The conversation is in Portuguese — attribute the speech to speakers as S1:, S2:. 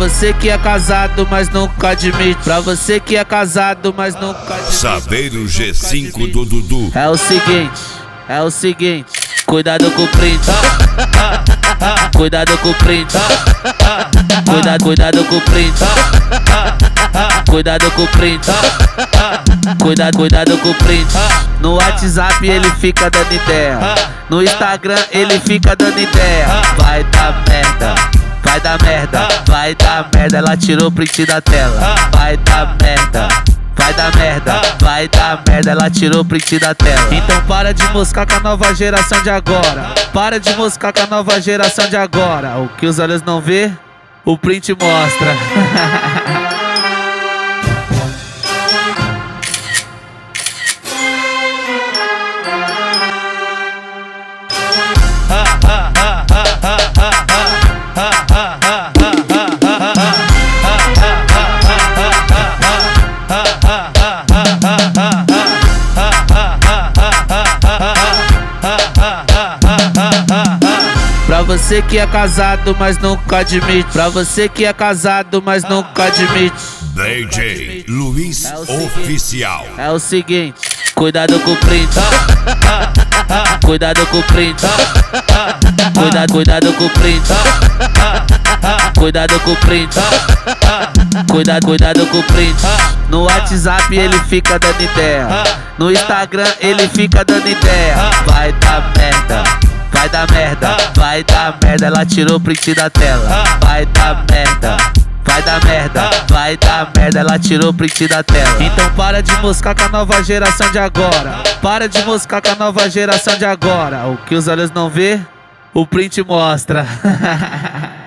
S1: você que é casado, mas nunca admite. Pra você que é casado, mas nunca admite.
S2: Saveiro G5 do Dudu.
S1: É o seguinte, cuidado com o print. Cuidado com o print. Cuidado com o print. Cuidado com o print. Cuidado com o print. No WhatsApp ele fica dando ideia. No Instagram ele fica dando ideia. Vai dar merda, vai dar merda, vai dar merda. Ela tirou o print da tela. Vai dar merda, vai dar merda, vai dar merda. Ela tirou o print da tela. Então para de moscar com a nova geração de agora. Para de moscar com a nova geração de agora. O que os olhos não vê, o print mostra. Pra você que é casado, mas nunca admite. Pra você que é casado, mas nunca admite.
S2: DJ Luiz Oficial.
S1: É o seguinte, cuidado com o print. Cuidado com o print. Cuidado com o print. Cuidado com o print. Cuidado com o print. No WhatsApp ele fica dando ideia. No Instagram ele fica dando ideia. Vai dar merda, vai dar merda, vai dar merda. Ela tirou o print da tela. Vai dar merda, vai dar merda, vai dar merda. Ela tirou o print da tela. Então para de moscar com a nova geração de agora. Para de moscar com a nova geração de agora. O que os olhos não vê, o print mostra.